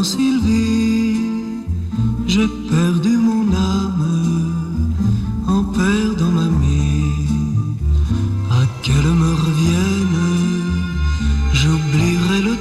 perdant Sylvie, j'ai perdu mon âme en perdant mamie. À qu'elle me revienne, j'oublierai le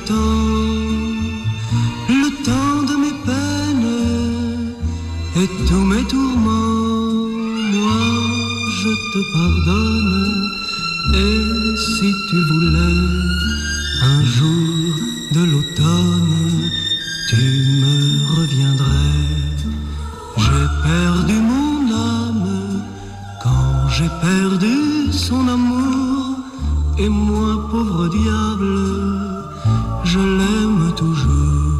temps de mes peines et tous mes tourments. Moi, je te pardonne, et si tu voulais un jour de l'automne, tu me reviendrais. J'ai perdu mon âme quand j'ai perdu son amour, et moi, pauvre diable, je l'aime toujours.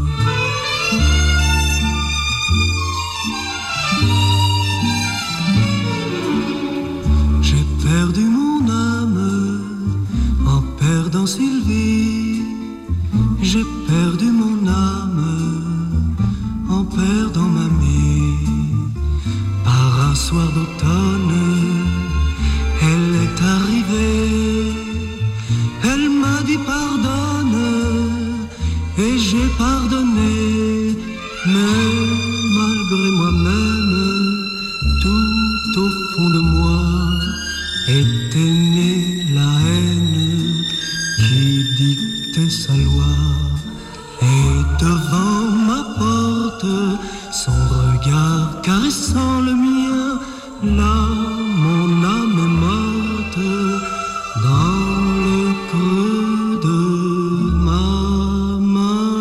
J'ai perdu mon âme en perdant Sylvie, j'ai perdu mon âme en perdant mamie. Par un soir d'automne, elle est arrivée, elle m'a dit pardonne, et j'ai pardonné, mais malgré moi-même, tout au fond de moi était née la haine qui dictait sa loi. Et devant ma porte, son regard caressant le mien, là mon âme est morte dans le creux de ma main.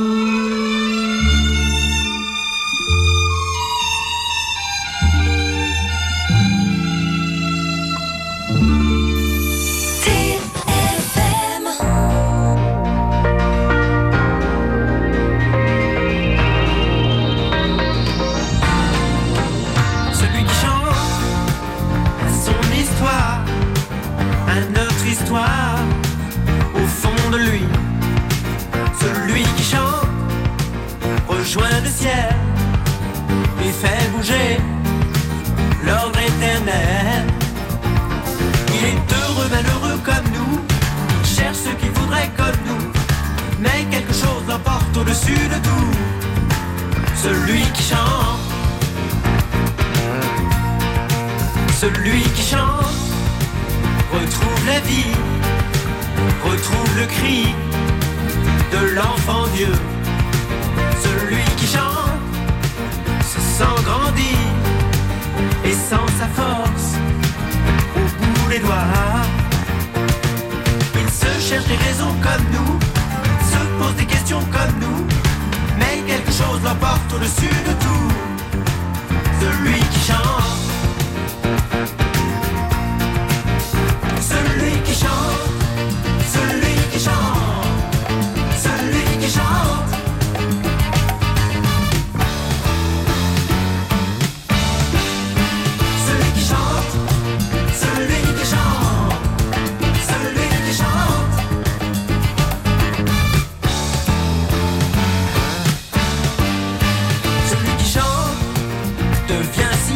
Celui qui chante son histoire, une autre histoire au fond de lui. Celui qui chante rejoint le ciel et fait bouger l'ordre éternel. Il est heureux, malheureux comme nous, il cherche ce qu'il voudrait comme nous, mais quelque chose l'emporte au-dessus de tout. Celui qui chante, celui qui chante, retrouve la vie, retrouve le cri de l'enfant Dieu. Celui qui chante se sent grandir et sent sa force au bout des doigts. Il se cherche des raisons comme nous, se pose des questions comme nous, mais quelque chose l'emporte au-dessus de tout. Celui qui chante, celui qui chante, celui qui chante, celui qui chante. Celui qui chante, celui qui chante, celui qui chante. Celui qui chante devient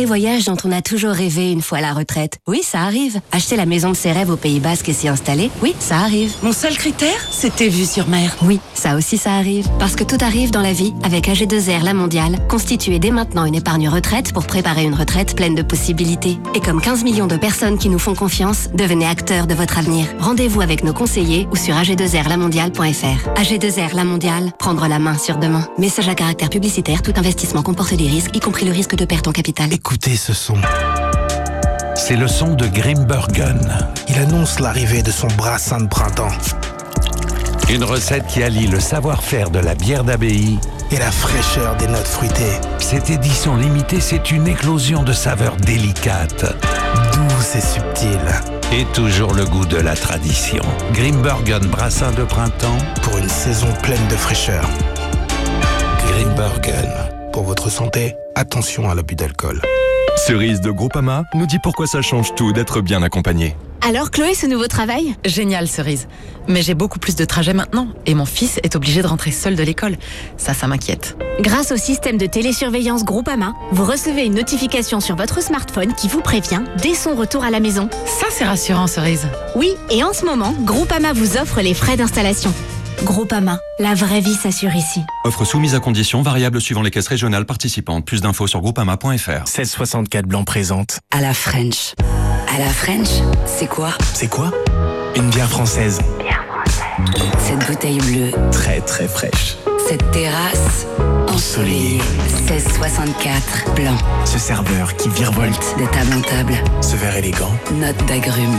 sacré voyage dont on a toujours rêvé une fois la retraite. Oui, ça arrive. Acheter la maison de ses rêves au Pays Basque et s'y installer. Oui, ça arrive. Mon seul critère, c'était vue sur mer. Oui, ça aussi ça arrive. Parce que tout arrive dans la vie avec AG2R La Mondiale. Constituez dès maintenant une épargne retraite pour préparer une retraite pleine de possibilités. Et comme 15 millions de personnes qui nous font confiance, devenez acteurs de votre avenir. Rendez-vous avec nos conseillers ou sur ag2rlamondiale.fr. AG2R La Mondiale, prendre la main sur demain. Message à caractère publicitaire, tout investissement comporte des risques, y compris le risque de perte en capital. Écoutez ce son. C'est le son de Grimbergen. Il annonce l'arrivée de son brassin de printemps. Une recette qui allie le savoir-faire de la bière d'abbaye et la fraîcheur des notes fruitées. Cette édition limitée, c'est une éclosion de saveurs délicates, douces et subtiles. Et toujours le goût de la tradition. Grimbergen brassin de printemps pour une saison pleine de fraîcheur. Grimbergen. Pour votre santé, attention à l'abus d'alcool. Cerise de Groupama nous dit pourquoi ça change tout d'être bien accompagné. Alors Chloé, ce nouveau travail ? Génial, Cerise. Mais j'ai beaucoup plus de trajets maintenant et mon fils est obligé de rentrer seul de l'école. Ça m'inquiète. Grâce au système de télésurveillance Groupama, vous recevez une notification sur votre smartphone qui vous prévient dès son retour à la maison. Ça, c'est rassurant, Cerise. Oui, et en ce moment, Groupama vous offre les frais d'installation. Groupama, la vraie vie s'assure ici. Offre soumise à conditions, variable suivant les caisses régionales participantes. Plus d'infos sur groupama.fr. 1664 Blanc présente. À la French. À la French, c'est quoi ? C'est quoi ? Une bière française. Bière française. Cette bouteille bleue. Très très fraîche. Cette terrasse ensoleillée. 1664 Blanc. Ce serveur qui virevolte de table en table. Ce verre élégant. Note d'agrumes.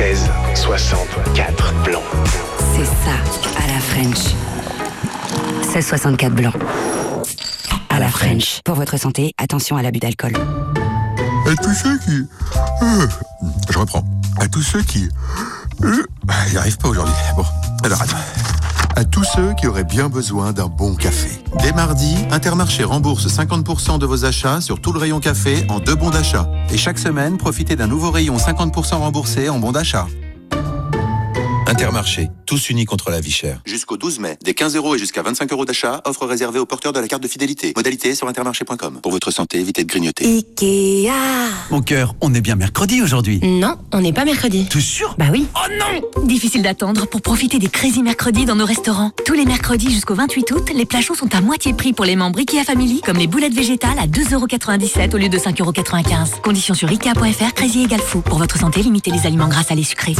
1664 Blanc. C'est ça, à la French. 1664 Blanc. À la French. Pour votre santé, attention à l'abus d'alcool. À tous ceux qui... je reprends. À tous ceux qui... il n'y arrive pas aujourd'hui. Bon, alors attends. À tous ceux qui auraient bien besoin d'un bon café. Dès mardi, Intermarché rembourse 50% de vos achats sur tout le rayon café en 2 bons d'achat. Et chaque semaine, profitez d'un nouveau rayon 50% remboursé en bons d'achat. Intermarché, tous unis contre la vie chère. Jusqu'au 12 mai, des 15 € et jusqu'à 25 € d'achat, offre réservée aux porteurs de la carte de fidélité. Modalité sur intermarché.com. Pour votre santé, évitez de grignoter. Ikea. Mon cœur, on est bien mercredi aujourd'hui. Non, on n'est pas mercredi. T'es sûr ? Bah oui. Oh non ! Difficile d'attendre pour profiter des Crazy Mercredis dans nos restaurants. Tous les mercredis jusqu'au 28 août, les plats chauds sont à moitié prix pour les membres Ikea Family, comme les boulettes végétales à 2,97 € au lieu de 5,95 €. Conditions sur Ikea.fr, Crazy égale fou. Pour votre santé, limitez les aliments gras, salés, sucrés.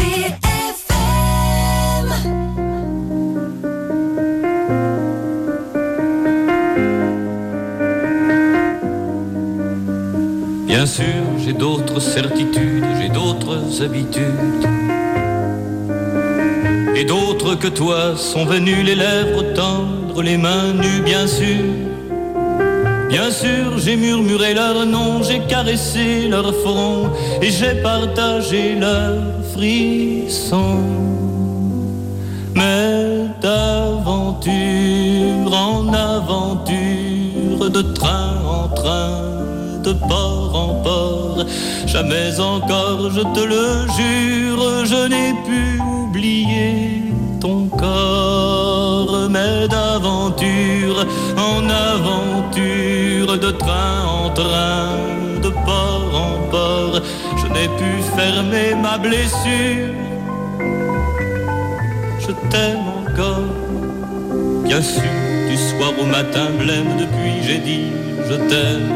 Bien sûr, j'ai d'autres certitudes, j'ai d'autres habitudes. Et d'autres que toi sont venus les lèvres tendres, les mains nues, bien sûr. Bien sûr, j'ai murmuré leur nom, j'ai caressé leur front et j'ai partagé leurs frissons. Mais d'aventure en aventure, de train en train, de port en port, jamais encore, je te le jure, je n'ai pu oublier ton corps. Mais d'aventure en aventure, de train en train, de port en port, je n'ai pu fermer ma blessure. Je t'aime encore, bien sûr, du soir au matin blême, depuis j'ai dit je t'aime.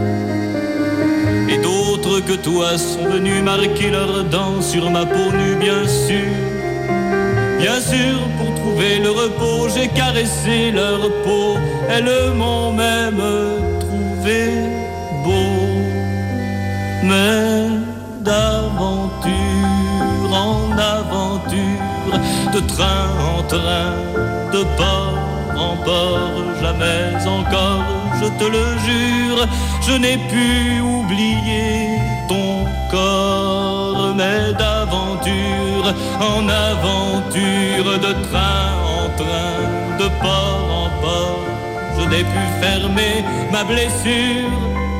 Et d'autres que toi sont venus marquer leurs dents sur ma peau nue, bien sûr. Bien sûr, pour trouver le repos, j'ai caressé leur peau. Elles m'ont même trouvé beau. Mais d'aventure en aventure, de train en train, de port en port, jamais encore, je te le jure, je n'ai pu oublier ton corps. Mais d'aventure en aventure, de train en train, de port en port, je n'ai pu fermer ma blessure.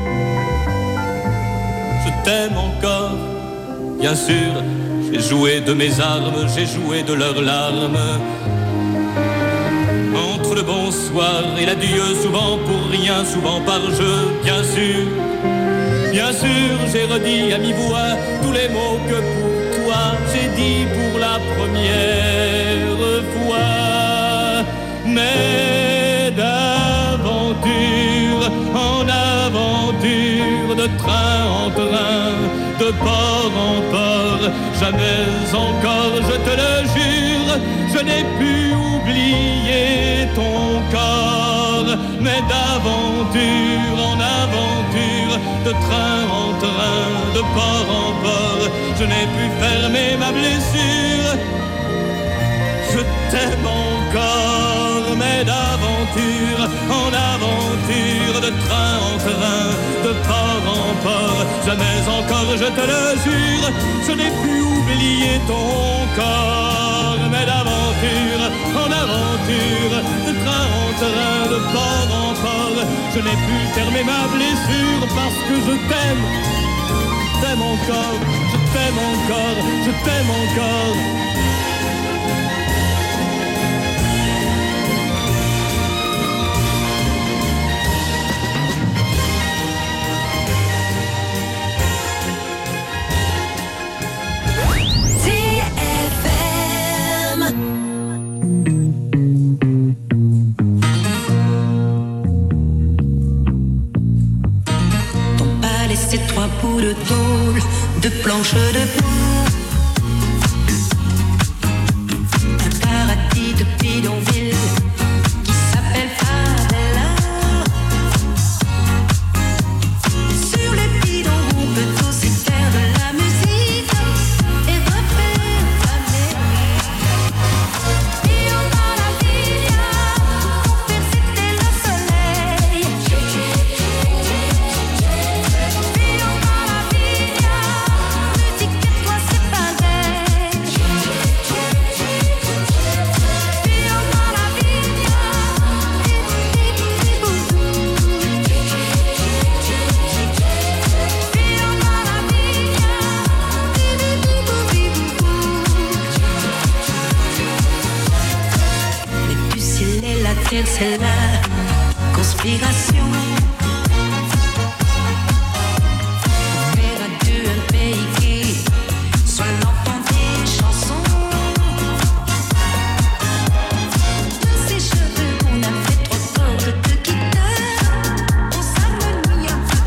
Je t'aime encore, bien sûr, j'ai joué de mes armes, j'ai joué de leurs larmes. Entre le bonsoir et l'adieu, souvent pour rien, souvent par jeu, bien sûr. Bien sûr, j'ai redit à mi-voix tous les mots que pour toi j'ai dit pour la première fois. Mais d'aventure en aventure, de train en train, de port en port, jamais encore, je te le jure, je n'ai pu oublier ton corps. Mais d'aventure en aventure, de train en train, de port en port, je n'ai pu fermer ma blessure. Je t'aime encore, mais d'aventure en aventure, de train en train, de port en port, jamais encore, je te le jure, je n'ai pu oublier ton corps. Mais d'aventure en aventure, de train en train, de port en port, je n'ai pu fermer ma blessure parce que je t'aime, t'aime encore, je t'aime encore, je t'aime encore. C'est 3 bouts de tôle, de planches de boue, un paradis de bidonville qui s'appelle Favela. Sur les bidons on peut aussi faire de la musique et refaire l'Amérique. Io maravilla, pour faire c'était le soleil. C'est la conspiration. Faire adieu un pays qui soit l'enfant des chansons. De ses cheveux, on a fait 3 cordes de guitare. On s'harmonie un peu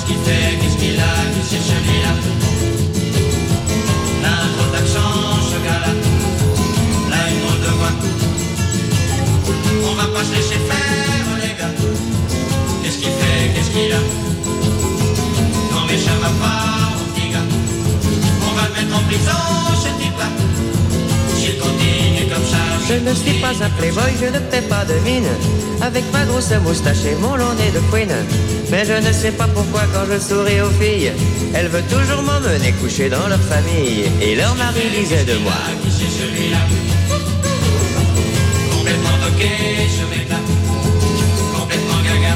qu'il fait, qu'est-ce qu'il a, qui c'est celui-là. Là un drôle d'accent, ce gars-là. Là une drôle de voix. On va pas se laisser faire, les gars. Qu'est-ce qu'il fait, qu'est-ce qu'il a. Non mais ça va pas, mon petit gars. On va le mettre en prison, ce type-là. S'il continue comme ça. Je ne suis pas un playboy, je ne fais pas de mine. Avec ma grosse moustache et mon long nez de queen. Mais je ne sais pas pourquoi quand je souris aux filles, elles veulent toujours m'emmener coucher dans leur famille. Et leur mari disait de moi, qui c'est celui-là. Complètement toqué, ce mec-là. Complètement gaga.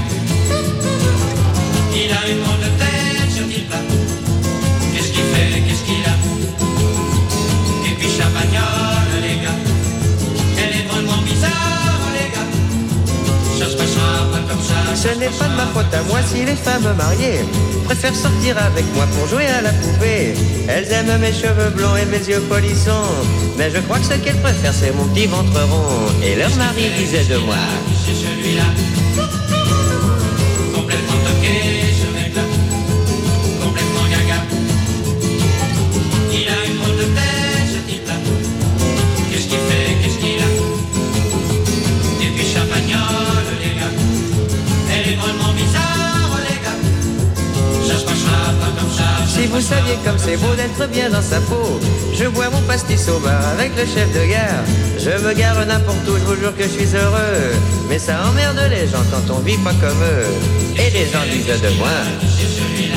Il a une drôle de tête, ce type-là. Qu'est-ce qu'il fait, qu'est-ce qu'il a. Et puis champagnole, les gars. Elle est drôlement bizarre, les gars. Ça se passera pas comme ça. ce n'est pas de ma faute à moi si les femmes mariées préfèrent sortir avec moi pour jouer à la poupée. Elles aiment mes cheveux blonds et mes yeux polissons, mais je crois que ce qu'elles préfèrent c'est mon petit ventre rond. Et leur mari disait de moi, c'est celui-là. Complètement toqué, ce mec-là. Complètement gaga. Il a une drôle de tête, ce type-là. Qu'est-ce qu'il fait, qu'est-ce qu'il a. Et puis champagnole, les gars. Elle est drôlement bizarre, les gars. Ça se passera pas comme ça. si vous saviez comme c'est beau d'être bien dans sa peau. Je bois mon pastis au bar avec le chef de gare. Je me gare n'importe où, je vous jure que je suis heureux. Mais ça emmerde les gens quand on vit pas comme eux. Et les gens disent de moi, c'est celui-là.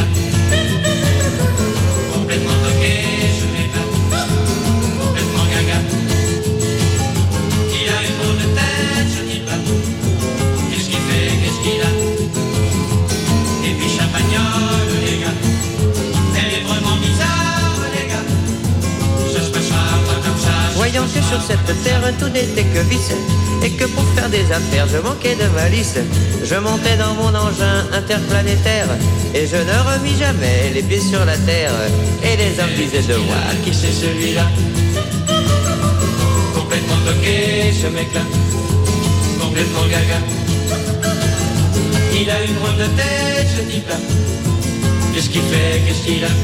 Complètement toqué, ce mec-là. Complètement gaga. Il a une drôle de tête, ce type-là. Qu'est-ce qu'il fait, qu'est-ce qu'il a. Et puis champagnole, les gars. Elle est vraiment bizarre, les gars. Ça se passera pas comme ça. voyant que sur cette terre tout n'était que vice, et que pour faire des affaires je manquais de malice, je montais dans mon engin interplanétaire, et je ne remis jamais les pieds sur la terre. Et les hommes disaient de moi, qui c'est celui-là. Complètement toqué, ce mec-là. Complètement gaga. Il a une drôle de tête, ce type-là. Qu'est-ce qu'il fait, qu'est-ce qu'il a.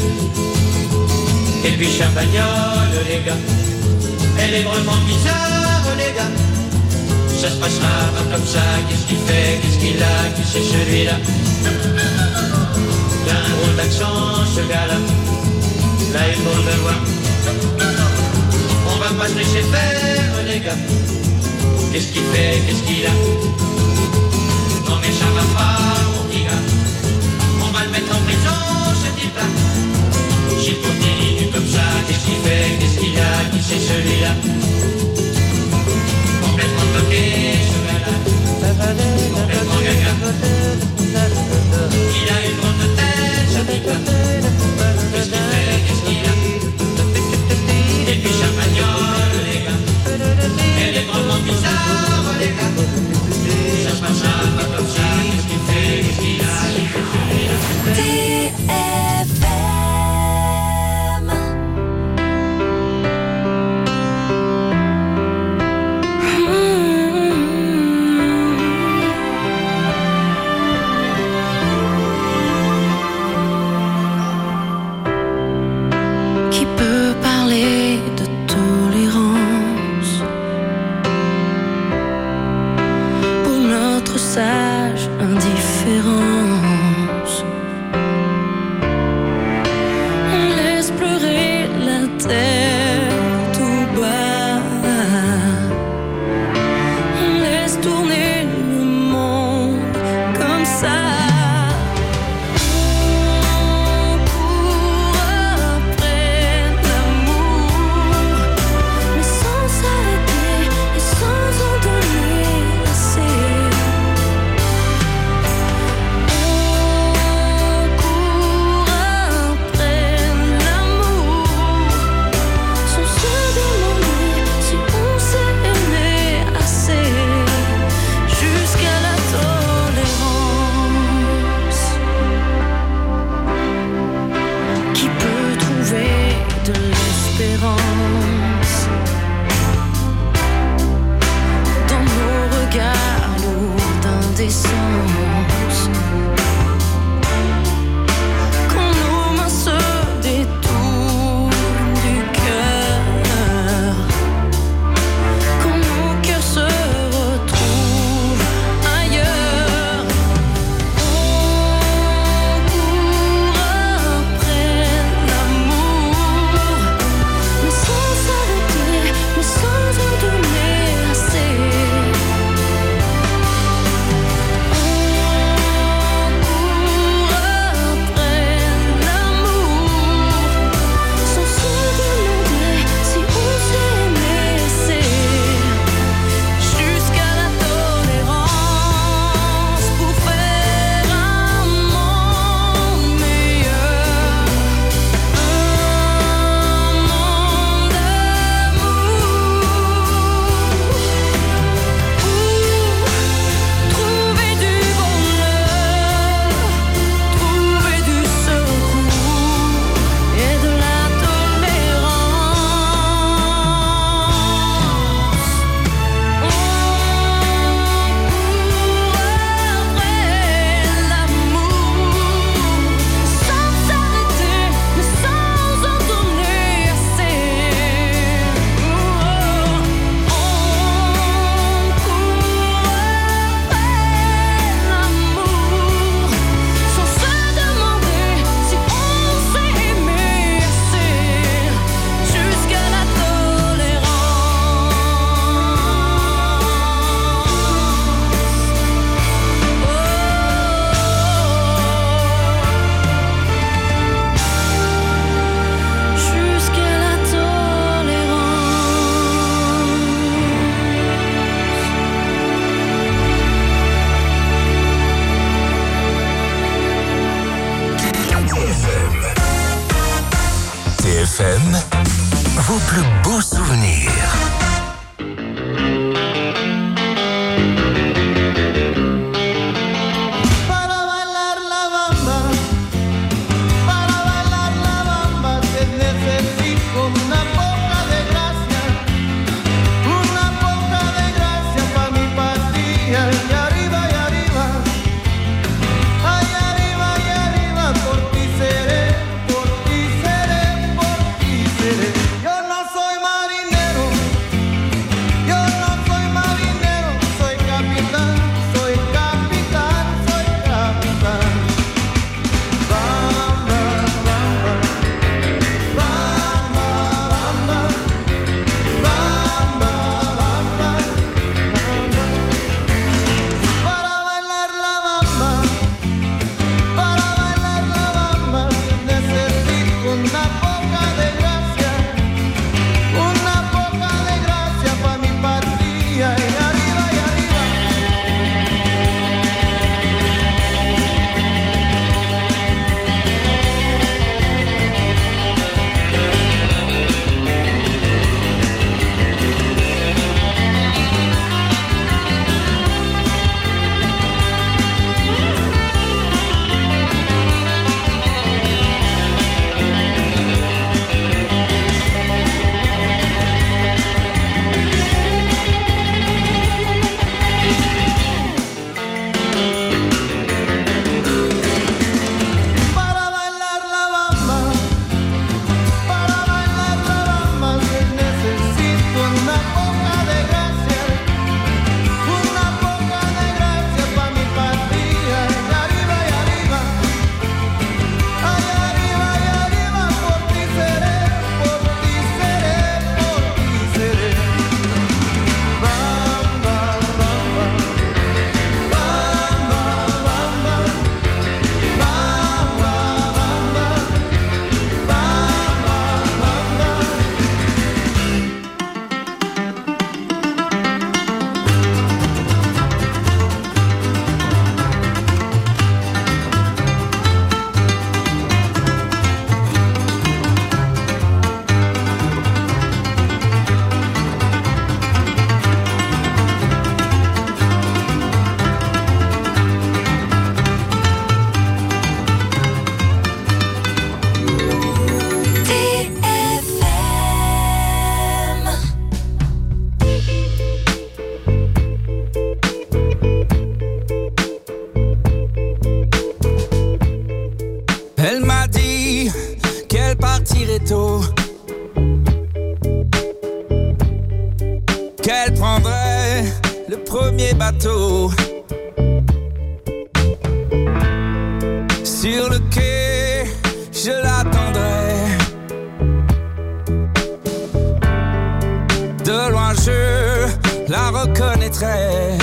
Et puis champagnole, les gars. Elle est vraiment bizarre, les gars. Ça se passera pas comme ça. Qu'est-ce qu'il fait, qu'est-ce qu'il a, qui c'est celui-là. Il a un drôle d'accent, ce gars-là. Là, une drôle de voix. On va pas se laisser faire, les gars. Qu'est-ce qu'il fait, qu'est-ce qu'il a. Non mais ça va pas, mon petit gars. On va le mettre en prison, ce type-là. S'il continue comme ça, qu'est-ce qu'il fait, qu'est-ce qu'il a, qui c'est celui-là. Complètement toqué, ce gars-là. Complètement gaga. Il a une drôle de tête, ce type-là. Qu'est-ce qu'il fait, qu'est-ce qu'il a. Et puis champagnole, les gars. Elle est drôlement bizarre, les gars. Ça se passera pas comme ça. Qu'est-ce qu'il fait, qu'est-ce qu'il a, qui fait celui-là. TFM. FM, vos plus beaux souvenirs. Yo no soy partirait tôt, qu'elle prendrait le premier bateau. Sur le quai, je l'attendrai. De loin, je la reconnaîtrai.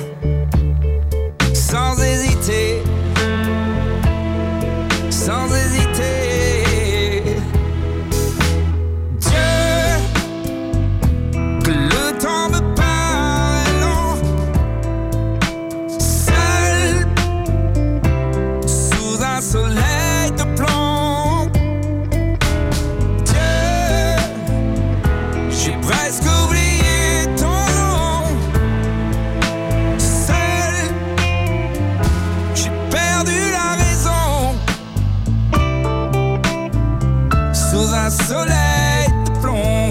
Sans hésiter, sans hésiter. Dieu, que le temps me paraît long, seul sous un soleil de plomb. Dieu, j'ai presque oublié ton nom. Seul, j'ai perdu la raison. Sous un soleil de plomb.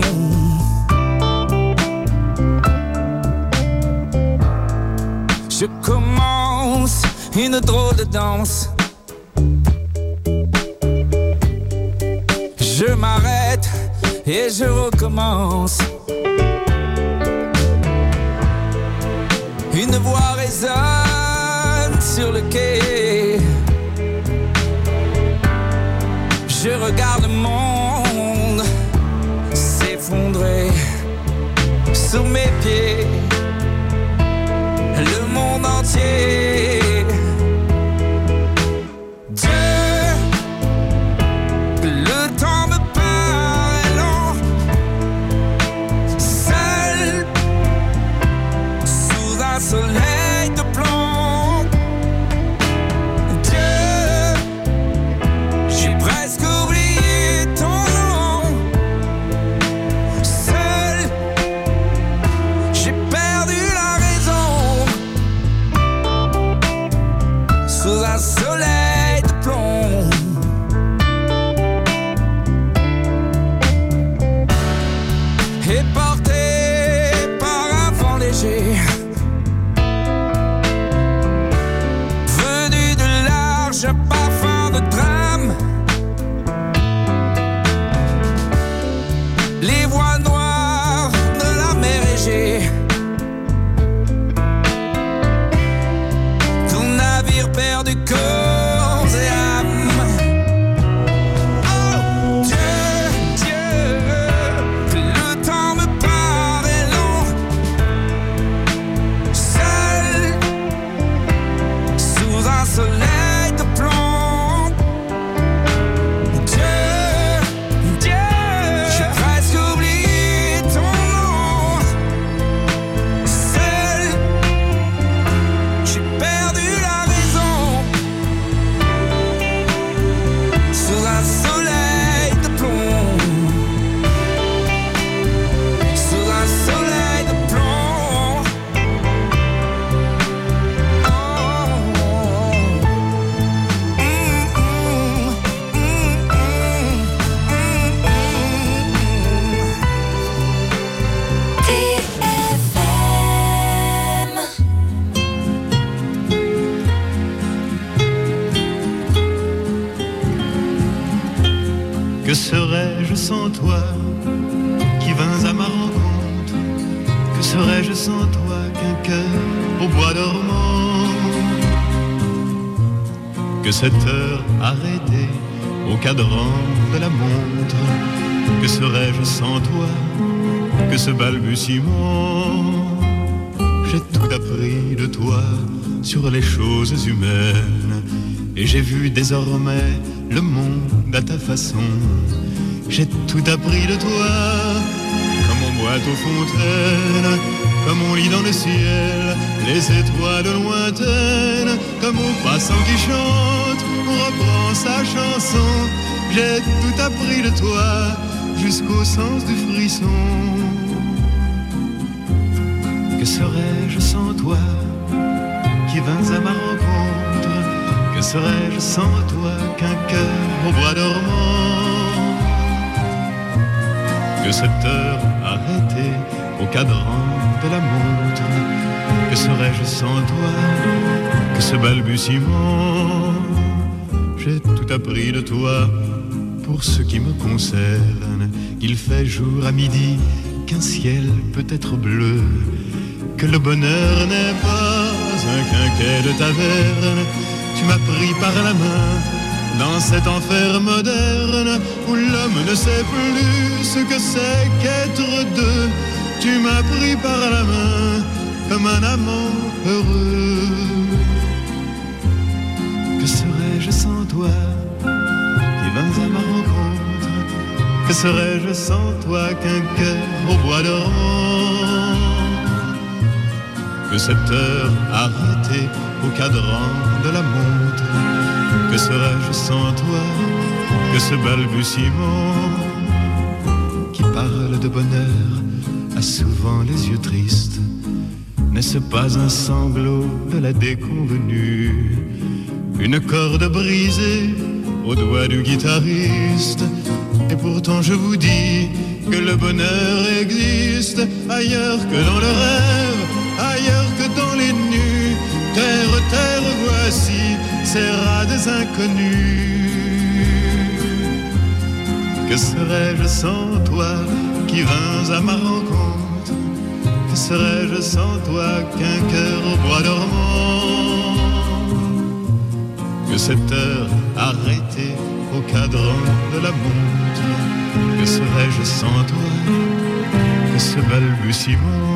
Je commence une drôle de danse. Je m'arrête et je recommence. Une voix résonne sur le quai. Je regarde le monde s'effondrer sous mes pieds. Le monde entier. Dieu, que le temps me paraît long. Seul sous un soleil de plomb. Dieu, j'ai presque oublié sans toi qui vins à ma rencontre? Que serais-je sans toi qu'un cœur au bois dormant? Que cette heure arrêtée au cadran de la montre? Que serais-je sans toi que ce balbutiement? J'ai tout appris de toi sur les choses humaines, et j'ai vu désormais le monde à ta façon. J'ai tout appris de toi, comme on boite aux fontaines, comme on lit dans le ciel les étoiles lointaines, comme au passant qui chante, on reprend sa chanson. J'ai tout appris de toi, jusqu'au sens du frisson. Que serais-je sans toi qui vins à ma rencontre? Que serais-je sans toi qu'un cœur au bois dormant? Que cette heure arrêtée au cadran de la montre? Que serais-je sans toi que ce balbutiement? J'ai tout appris de toi pour ce qui me concerne. Il fait jour à midi qu'un ciel peut être bleu, que le bonheur n'est pas un quinquet de taverne. Tu m'as pris par la main dans cet enfer moderne où l'homme ne sait plus ce que c'est qu'être deux. Tu m'as pris par la main comme un amant heureux. Que serais-je sans toi qui vins à ma rencontre? Que serais-je sans toi qu'un cœur au bois dormant? Que cette heure arrêtée au cadran de la montre? Que serais-je sans toi que ce balbutiement qui parle de bonheur a souvent les yeux tristes? N'est-ce pas un sanglot de la déconvenue? Une corde brisée au doigt du guitariste? Et pourtant je vous dis que le bonheur existe ailleurs que dans le rêve, ailleurs que dans les nues. Terre, terre, voici ces rades inconnus. Que serais-je sans toi qui vins à ma rencontre? Que serais-je sans toi qu'un cœur au bois dormant? Que cette heure arrêtée au cadran de la montre? Que serais-je sans toi que ce balbutiement?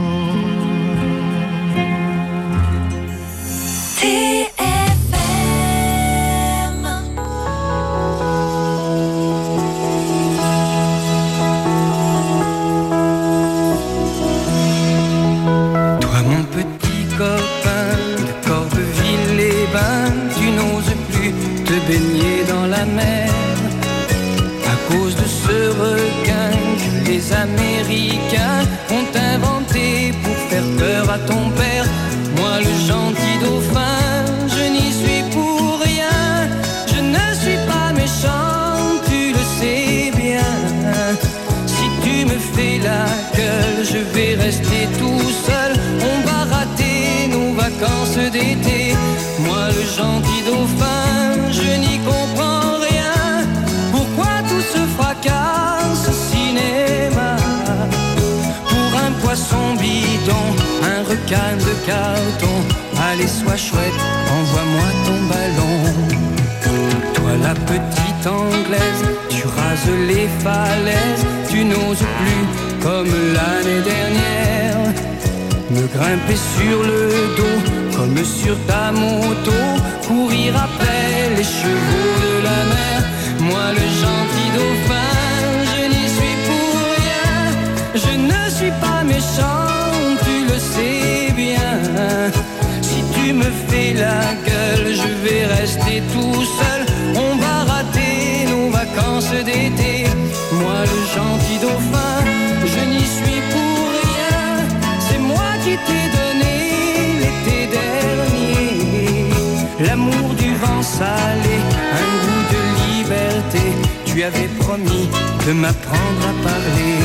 Toi mon petit copain de Corbeville-les-Bains, tu n'oses plus te baigner dans la mer à cause de ce requin que les Américains ont inventé pour faire peur à ton père. Moi le gentil dauphin, je n'y suis pour rien. Je ne suis pas méchant, tu le sais bien. Si tu me fais la gueule, je vais rester tout seul. On va rater nos vacances d'été. Moi le gentil dauphin, je n'y comprends rien. Pourquoi tout ce fracas, ce cinéma? Pour un poisson bidon, un requin de carton. Allez, sois chouette, envoie-moi ton ballon. Toi la petite anglaise, tu rases les falaises. Tu n'oses plus, comme l'année dernière, me grimper sur le dos, comme sur ta moto, courir après les chevaux de la mer. Moi le gentil dauphin, je n'y suis pour rien. Je ne suis pas méchant, tu le sais bien. Si tu me fais la gueule, je vais rester tout seul. On va rater nos vacances d'été. Moi le gentil dauphin, je n'y suis pour rien. C'est moi qui t'ai donné l'été dernier l'amour du vent salé, un goût de liberté. Tu avais promis de m'apprendre à parler.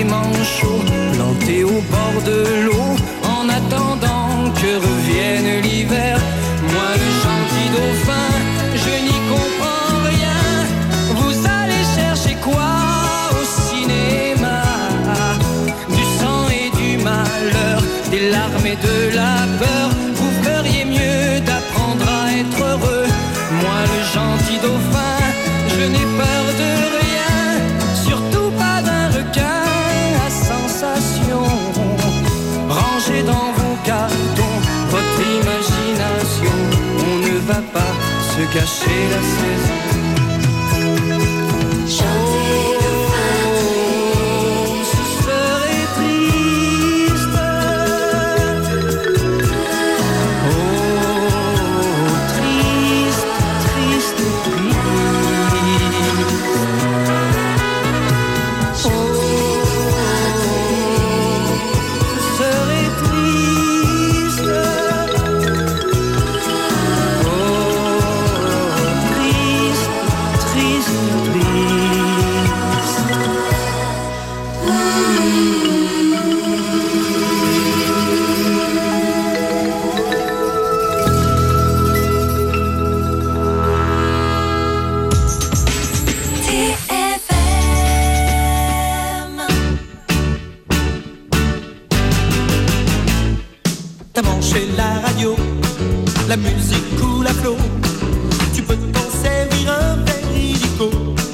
les manchots plantés au bord de l'eau en attendant que revienne l'hiver. Moi le gentil dauphin, je n'y comprends rien. Vous allez chercher quoi au cinéma? Du sang et du malheur, des larmes et de la peur. Vous feriez mieux d'apprendre à être heureux. Moi le gentil dauphin, je n'ai peur de rien, surtout pas d'un requin à sensation. Rangez dans vos cartons votre imagination, on ne va pas se gâcher la saison. La musique coule à flot, tu peux t'en servir un verre illico.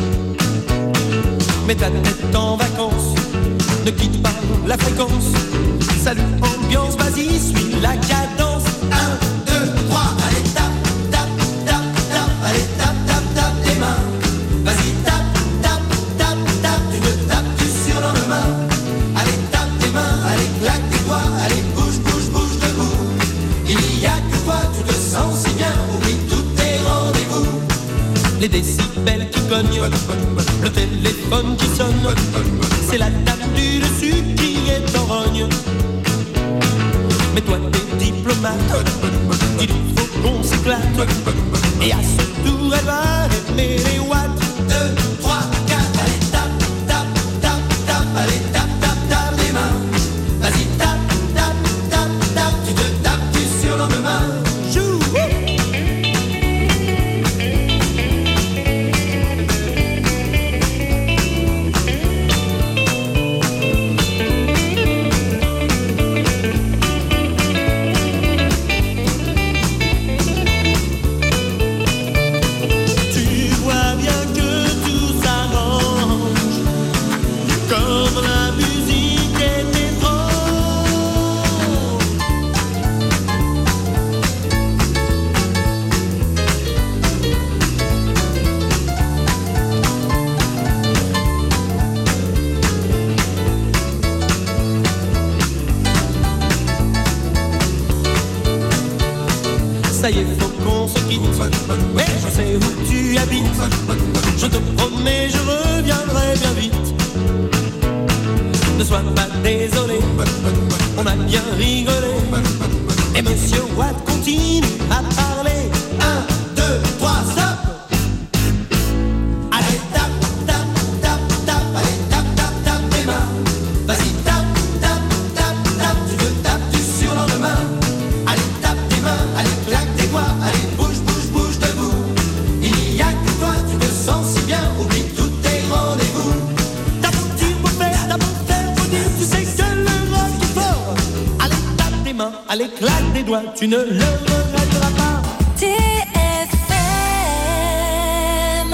Mais ta tête en vacances, ne quitte pas la fréquence. Salut ambiance, vas-y, suis la cadence. 1, 2, 3, allez tape, tape, tape, tape. Allez tape, tape, tape tes mains. Vas-y tape, tape, tape, tape. Tu te tapes du surlendemain. Allez tape tes mains, allez claque tes doigts. Allez bouge, bouge, bouge debout. Il y a que toi, tu te sens si bien, oublie tous tes rendez-vous. Les décibels qui cognent, le téléphone qui sonne, c'est la dame du dessus qui est en rogne. Mais toi t'es diplomate, il faut qu'on s'éclate. Et à ce tour elle va aimer les watts. 2, 3, 4, allez tape, tape, tape, tape. Allez tape, tape, tape les mains. Vas-y tape, tape, tape, tape. Tu te tapes du surlendemain. Joue. Ça y est, faut qu'on se quitte. Mais je sais où tu habites. Je te promets, je reviendrai bien vite. Ne sois pas désolé, on a bien rigolé. Et Monsieur Watt continue à parler. 1, 2, 3, stop. Allez, tape, tape, tape, tape. Allez, tape, tape, tape tes mains. Vas-y, tape, tape, tape, tape. Tu te tapes du surlendemain. Allez, tape tes mains, allez, claque tes doigts. Allez, bouge, bouge, bouge debout. Il n'y a que toi, tu te sens si bien. Oublie tous tes rendez-vous. T'as beau dire, beau faire, t'as beau faire, beau dire, tu sais que le rock est fort. Allez, tape tes mains, allez, claque tes doigts. Tu ne le regretteras pas. TFM.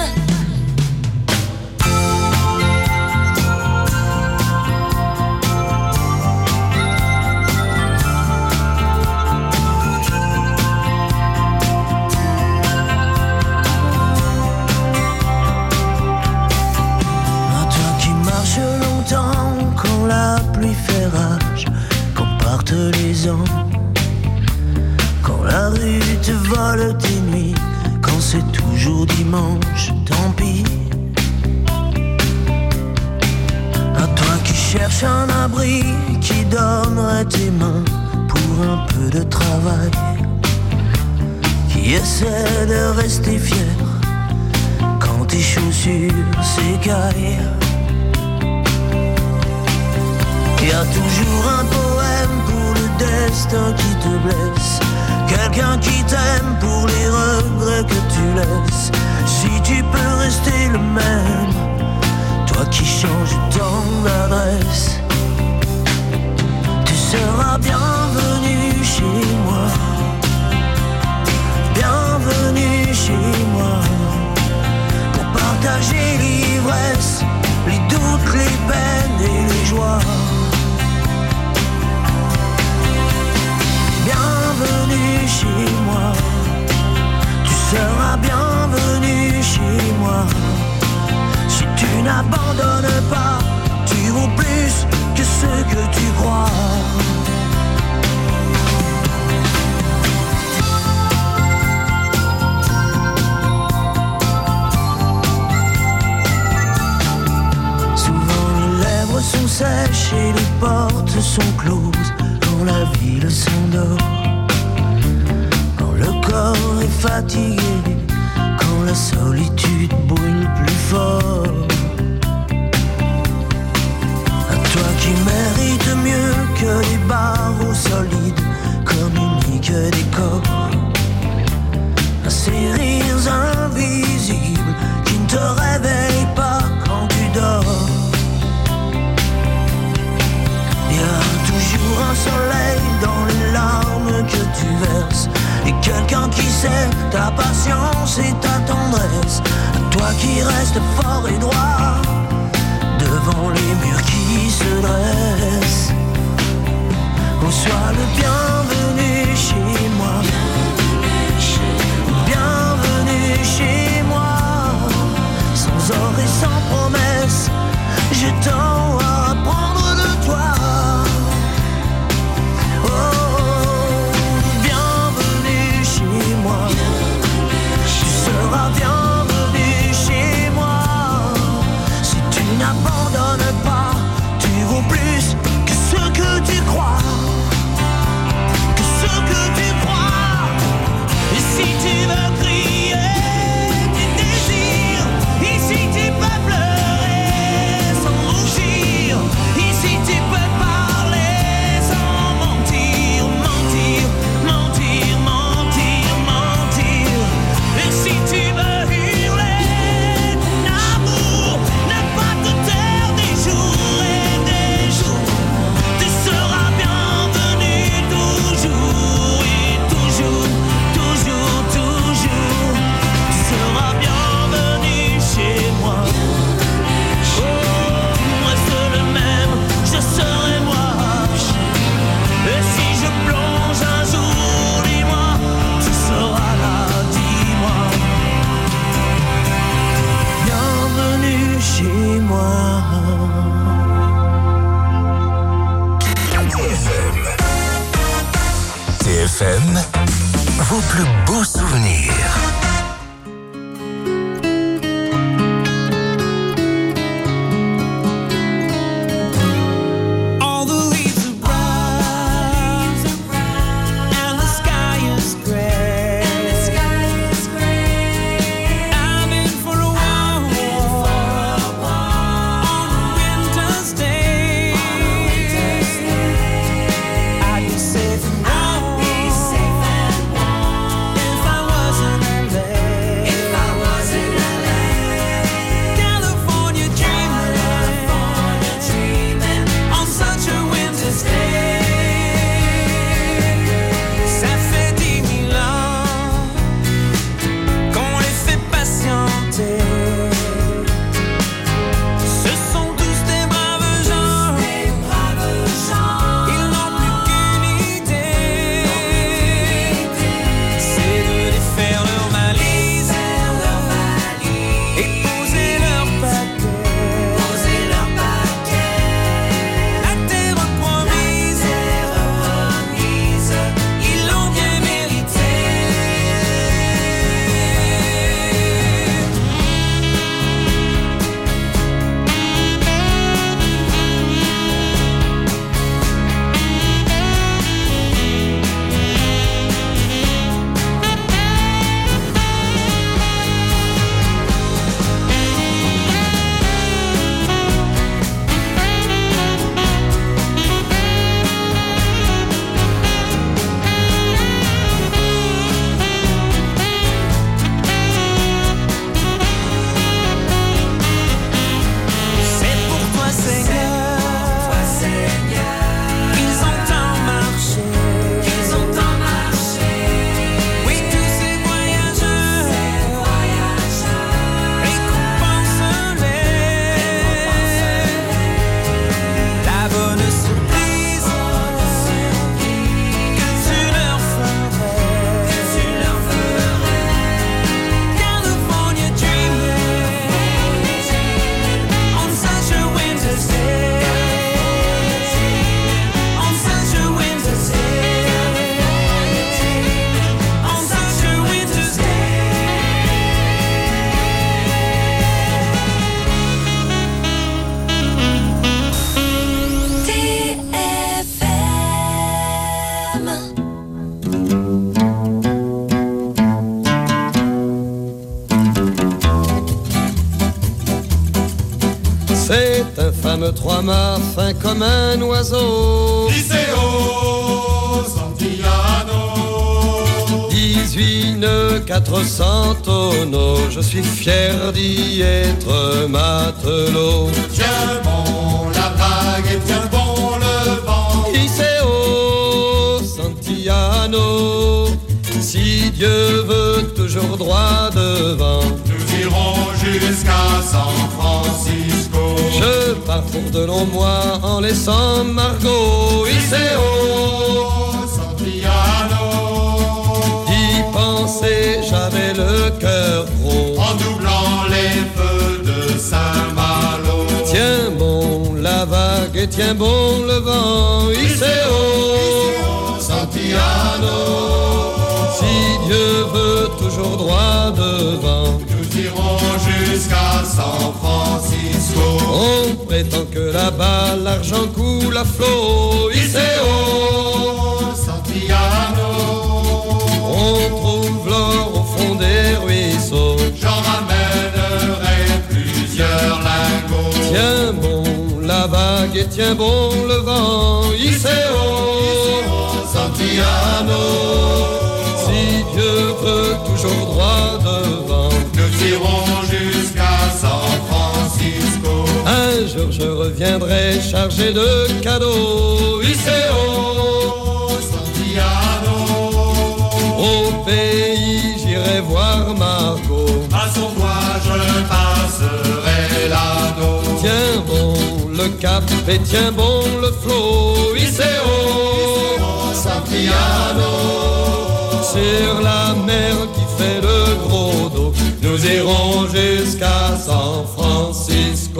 Toi qui marches longtemps quand la pluie fait rage, quand partent les ans, quand la rue te vole tes nuits, quand c'est toujours dimanche, tant pis. À toi qui cherches un abri, qui donnerait tes mains pour un peu de travail, qui essaie de rester fier quand tes chaussures s'écaillent. Y a toujours un poème pour le destin qui te blesse, quelqu'un qui t'aime pour les regrets que tu laisses. Si tu peux rester le même, toi qui changes tant d'adresse, tu seras bienvenu chez moi. Bienvenue chez moi, pour partager l'ivresse, les doutes, les peines et les joies. Bienvenue chez moi, tu seras bienvenue chez moi. Si tu n'abandonnes pas, tu vaux plus que ce que tu crois. Sont sèches et les portes sont closes quand la ville s'endort, quand le corps est fatigué, quand la solitude brûle plus fort. À toi qui mérites mieux que les barreaux solides, communiquent des corps, à ces rires invisibles qui ne te réveillent pas quand tu dors. Y a toujours un soleil dans les larmes que tu verses, et quelqu'un qui sait ta patience et ta tendresse. À toi qui restes fort et droit devant les murs qui se dressent. Oh, sois le bienvenu chez moi. Bienvenue chez moi. Sans or et sans promesse, j'ai tant à apprendre de toi. Bienvenue chez moi. Si tu n'abandonnes pas, tu vaux plus que ce que tu crois. Que ce que tu crois. Et si tu veux crier tes désirs, ici tu peux pleurer sans rougir. Ici tu peux parler sans mentir, mentir, mentir, mentir, mentir. Et si tu veux TFM, vos plus beaux souvenirs. If I wasn't C'est un fameux trois-mâts fin comme un oiseau. Liceo Santillano. 18 nœuds, 400 tonneaux. Je suis fier d'y être matelot. Tiens bon la vague et tiens bon le vent. Liceo Santillano. Si Dieu veut toujours droit devant, nous irons jusqu'à San Francisco. Je pars pour de longs mois en laissant Margot. Liceo Santillano. D'y penser, j'avais le cœur gros. En doublant les feux de Saint-Malo. Tiens bon la vague et tiens bon le vent. Liceo Santillano. Si Dieu veut toujours droit devant, nous irons jusqu'à San Francisco. On prétend que là-bas l'argent coule à flot. Liceo Santillano. On trouve l'or au fond des ruisseaux. J'en ramènerai plusieurs lingots. Tiens bon la vague et tiens bon le vent. Liceo Santillano. Si Dieu veut toujours droit devant, nous irons jusqu'à San Francisco. Un jour je reviendrai chargé de cadeaux. Liceo Santillano. Au pays j'irai voir Margot. À son doigt je passerai l'anneau. Tiens bon le cap et tiens bon le flot. Liceo Santillano. Sur la mer qui fait le gros dos, nous irons jusqu'à San Francisco.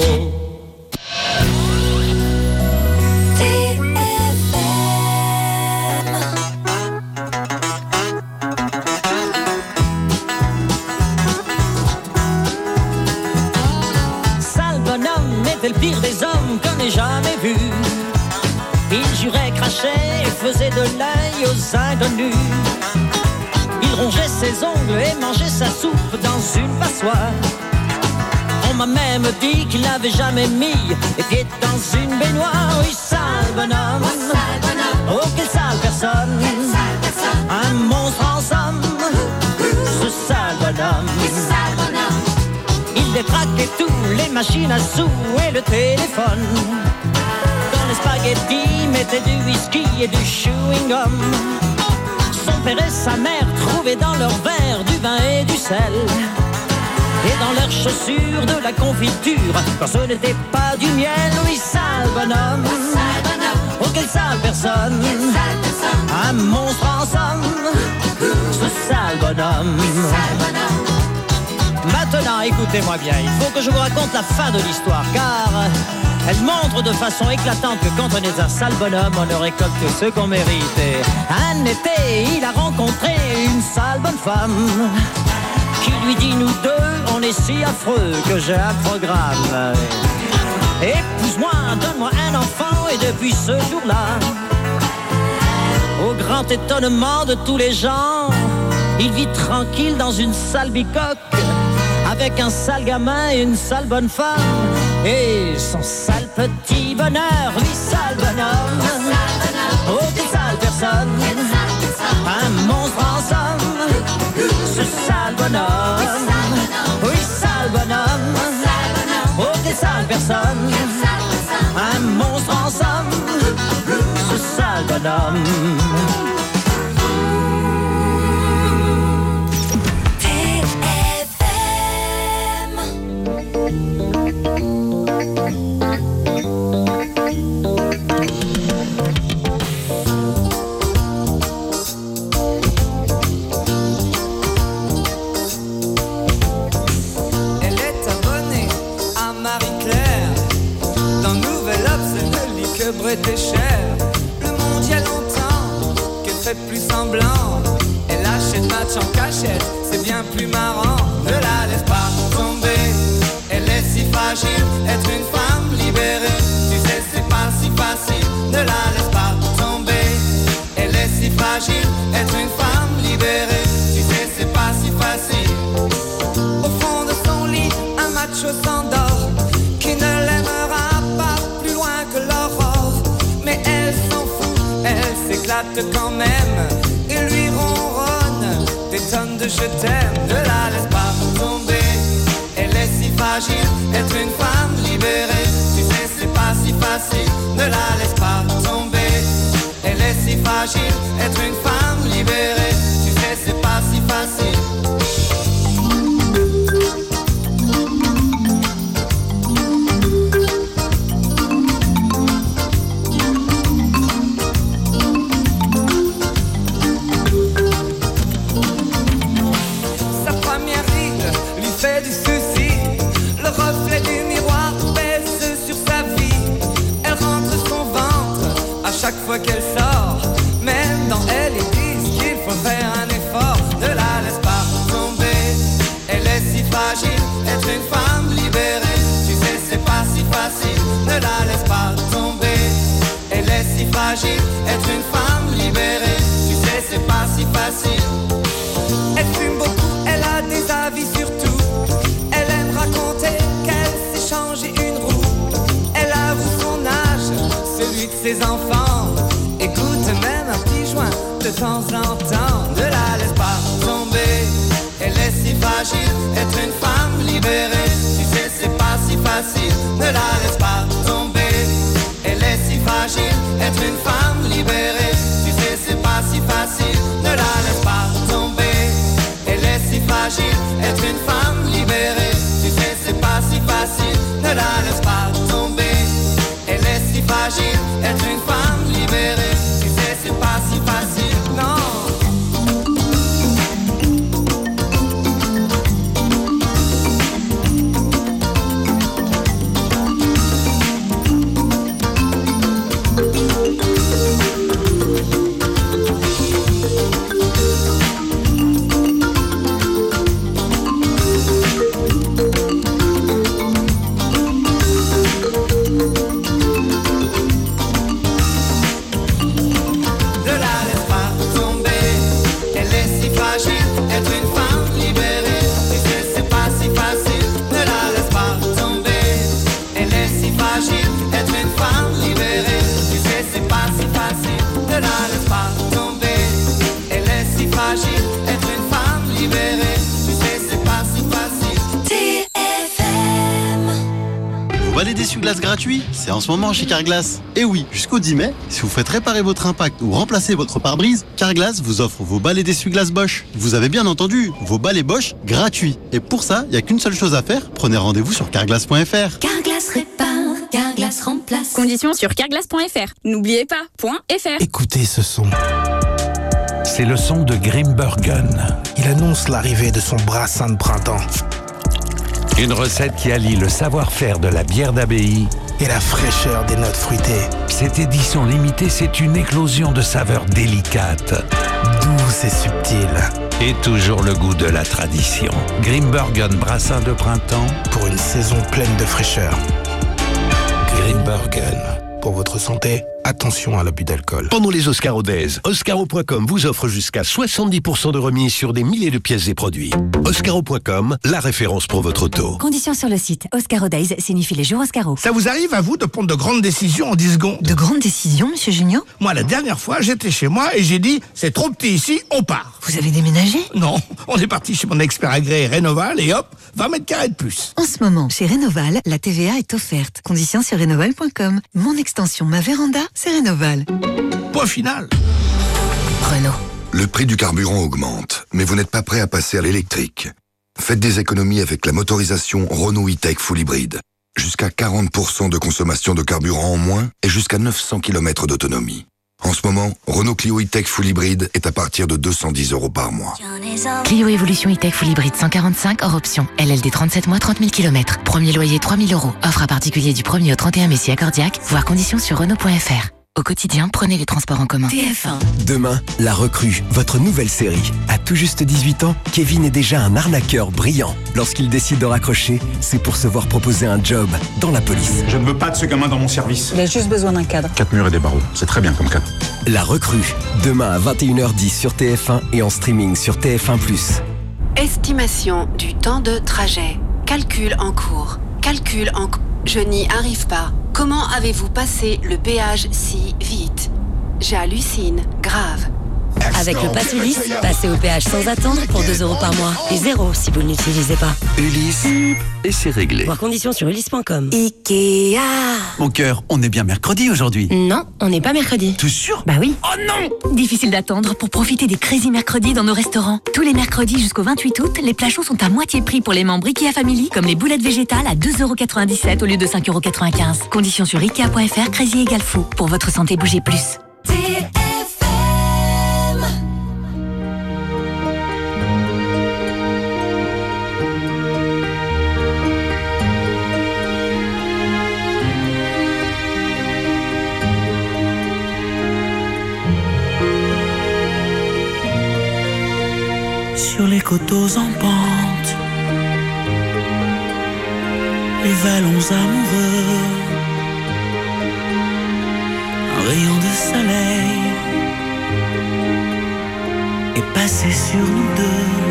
Sale bonhomme était le pire des hommes qu'on ait jamais vu. Il jurait, crachait et faisait de l'œil aux inconnus. Il rongeait ses ongles et mangeait sa soupe dans une passoire. On m'a même dit qu'il n'avait jamais mis les pieds dans une baignoire. Oui, sale bonhomme, oh quelle sale personne, un monstre en somme, ce sale bonhomme. Il détraquait tous les machines à sous et le téléphone. Dans les spaghettis mettaient du whisky et du chewing-gum. Son père et sa mère trouvaient dans leur verre du vin et du sel. Et dans leurs chaussures de la confiture, quand ce n'était pas du miel. Oui, sale bonhomme, oh quelle sale personne, un monstre en somme, ce sale bonhomme. Maintenant, écoutez-moi bien, il faut que je vous raconte la fin de l'histoire, car elle montre de façon éclatante que quand on est un sale bonhomme, on ne récolte que ce qu'on mérite. Et un été, il a rencontré une sale bonne femme qui lui dit: nous deux, on est si affreux que j'ai un programme. Épouse-moi, donne-moi un enfant. Et depuis ce jour-là, au grand étonnement de tous les gens, il vit tranquille dans une sale bicoque avec un sale gamin et une sale bonne femme. Et son sale petit bonheur, oui, sale bonhomme, oh, quelle sale personne, un monstre en somme, ce sale bonhomme, oui, sale bonhomme, oh, quelle sale personne, un monstre en somme, ce sale bonhomme. Était cher, le monde y a longtemps qu'elle fait plus semblant. Elle achète match en cachette, c'est bien plus marrant. Ne la laisse pas tomber, elle est si fragile. Être une femme libérée, tu sais c'est pas si facile. Ne la laisse pas tomber, elle est si si fragile, être une femme libérée. Tu sais, c'est pas si facile. Au fond de son lit, un macho s'endort, qui ne l'aimera pas plus loin que l'aurore. Mais elle s'en fout, elle s'éclate quand même, et lui ronronne des tonnes de je t'aime. Ne la laisse pas tomber, elle est si fragile, être une femme libérée. Tu sais, c'est pas si facile, ne la laisse pas tomber. Elle est si fragile, être une femme libérée. Tu sais, c'est pas si facile. Sa première ride lui fait du souci. Le reflet du miroir pèse sur sa vie. Elle rentre son ventre à chaque fois qu'elle sort. Même dans elle, ils disent qu'il faut faire un effort. Ne la laisse pas tomber, elle est si fragile, être une femme libérée. Tu sais, c'est pas si facile, ne la laisse pas tomber. Elle est si fragile, être une femme libérée. Tu sais, c'est pas si facile. Elle fume beaucoup, elle a des avis sur tout. Elle aime raconter qu'elle s'est changé une roue. Elle avoue son âge, celui de ses enfants. Écoute même un petit joint de temps en temps. Ne la laisse pas tomber, elle est si fragile, être une femme libérée. Tu sais, c'est pas si facile, ne la laisse pas tomber. Elle est si fragile, être une femme libérée. Tu sais, c'est pas si facile, ne la laisse pas tomber. Elle est si fragile, être une femme libérée. Tu sais, c'est pas si facile, ne la laisse pas tomber. Elle est si fragile, être une femme libérée. Tu sais, c'est pas si facile, non. Balai d'essuie-glace gratuit, c'est en ce moment chez Carglass. Et oui, jusqu'au 10 mai, si vous faites réparer votre impact ou remplacer votre pare-brise, Carglass vous offre vos balais d'essuie-glace Bosch. Vous avez bien entendu, vos balais Bosch gratuits. Et pour ça, il n'y a qu'une seule chose à faire, prenez rendez-vous sur carglass.fr. Carglass répare, Carglass remplace. Conditions sur carglass.fr. N'oubliez pas, .fr. Écoutez ce son. C'est le son de Grimbergen. Il annonce l'arrivée de son brassin de printemps. Une recette qui allie le savoir-faire de la bière d'abbaye et la fraîcheur des notes fruitées. Cette édition limitée, c'est une éclosion de saveurs délicates, douces et subtiles. Et toujours le goût de la tradition. Grimbergen brassin de printemps pour une saison pleine de fraîcheur. Grimbergen. Pour votre santé, attention à l'abus d'alcool. Pendant les Oscaro Days, Oscaro.com vous offre jusqu'à 70% de remise sur des milliers de pièces et produits. Oscaro.com, la référence pour votre auto. Conditions sur le site. Oscaro Days signifie les jours Oscaro. Ça vous arrive à vous de prendre de grandes décisions en 10 secondes? De grandes décisions, monsieur Junio? Moi, la dernière fois, j'étais chez moi et j'ai dit, c'est trop petit ici, on part. Vous avez déménagé? Non, on est parti chez mon expert agréé Rénoval et hop, 20 mètres carrés de plus. En ce moment, chez Rénoval, la TVA est offerte. Conditions sur rénoval.com. Mon extension, ma véranda, c'est Rénoval. Point final. Renault. Le prix du carburant augmente, mais vous n'êtes pas prêt à passer à l'électrique. Faites des économies avec la motorisation Renault E-Tech Full Hybrid. Jusqu'à 40% de consommation de carburant en moins et jusqu'à 900 km d'autonomie. En ce moment, Renault Clio E-Tech Full Hybrid est à partir de 210 € par mois. Clio Evolution E-Tech Full Hybrid 145 hors option. LLD 37 mois, 30 000 km. Premier loyer 3 000 €. Offre à particulier du 1er au 31 mai si accordiaque. Voir conditions sur Renault.fr. Au quotidien, prenez les transports en commun. TF1. Demain, La Recrue, votre nouvelle série. À tout juste 18 ans, Kevin est déjà un arnaqueur brillant. Lorsqu'il décide de raccrocher, c'est pour se voir proposer un job dans la police. Je ne veux pas de ce gamin dans mon service. Il a juste besoin d'un cadre. 4 murs et des barreaux, c'est très bien comme cadre. La Recrue, demain à 21h10 sur TF1 et en streaming sur TF1+. Estimation du temps de trajet. Calcul en cours. Je n'y arrive pas. Comment avez-vous passé le péage si vite? J'hallucine. Grave. Avec le Pass Ulysse, passez au péage sans attendre pour 2 € par mois. Et 0 si vous ne l'utilisez pas. Ulysse, et c'est réglé. Voir conditions sur ulysse.com. Ikea. Mon cœur, on est bien mercredi aujourd'hui. Non, on n'est pas mercredi. T'es sûr? Bah oui. Oh non! Difficile d'attendre pour profiter des Crazy Mercredis dans nos restaurants. Tous les mercredis jusqu'au 28 août, les plats chauds sont à moitié prix pour les membres Ikea Family, comme les boulettes végétales à 2,97 € au lieu de 5,95 €. Conditions sur Ikea.fr, Crazy égale fou. Pour votre santé, bougez plus. Sur les coteaux en pente, les vallons amoureux, un rayon de soleil est passé sur nous deux.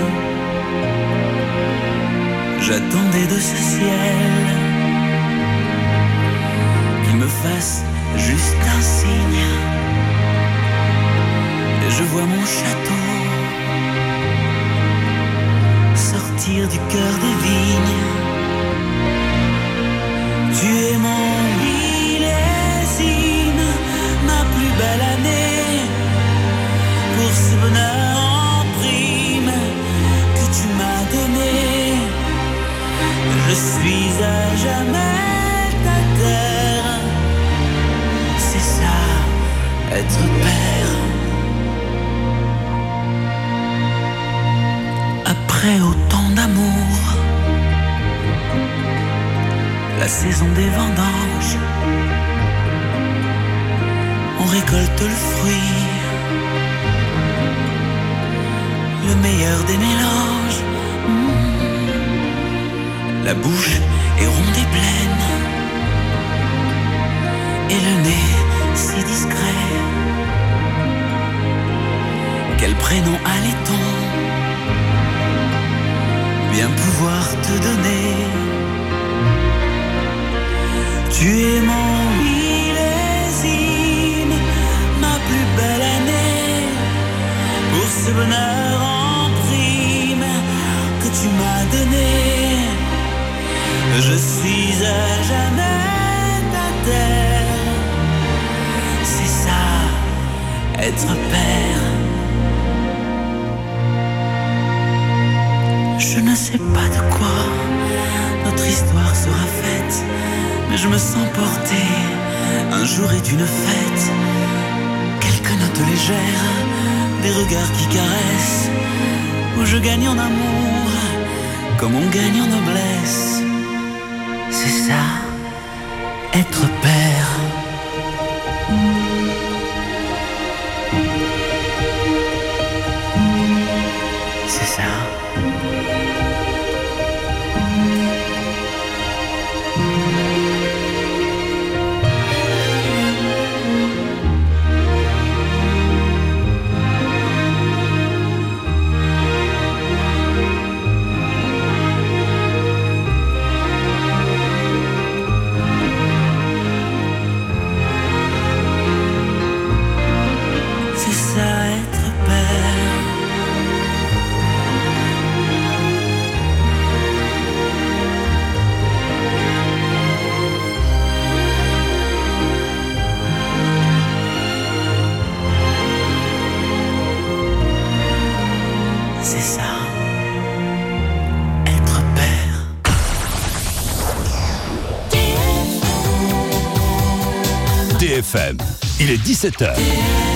J'attendais de ce ciel qu'il me fasse juste un signe, et je vois mon château sortir du cœur des vignes. Tu es mon millésime, ma plus belle année, pour ce bonheur en prime que tu m'as donné. Je suis à jamais ta terre, c'est ça, être père. Après autant d'amour, la saison des vendanges, on récolte le fruit, le meilleur des mélanges. La bouche est ronde et pleine, et le nez si discret. Quel prénom allait-on bien pouvoir te donner? Tu es mon millésime, ma plus belle année, pour ce bonheur en prime que tu m'as donné. Je suis à jamais ta terre, c'est ça, être père. Je ne sais pas de quoi notre histoire sera faite, mais je me sens porté, un jour est une fête. Quelques notes légères, des regards qui caressent, où je gagne en amour, comme on gagne en noblesse. C'est ça, être père. C'est ça. TFM, il est 17h.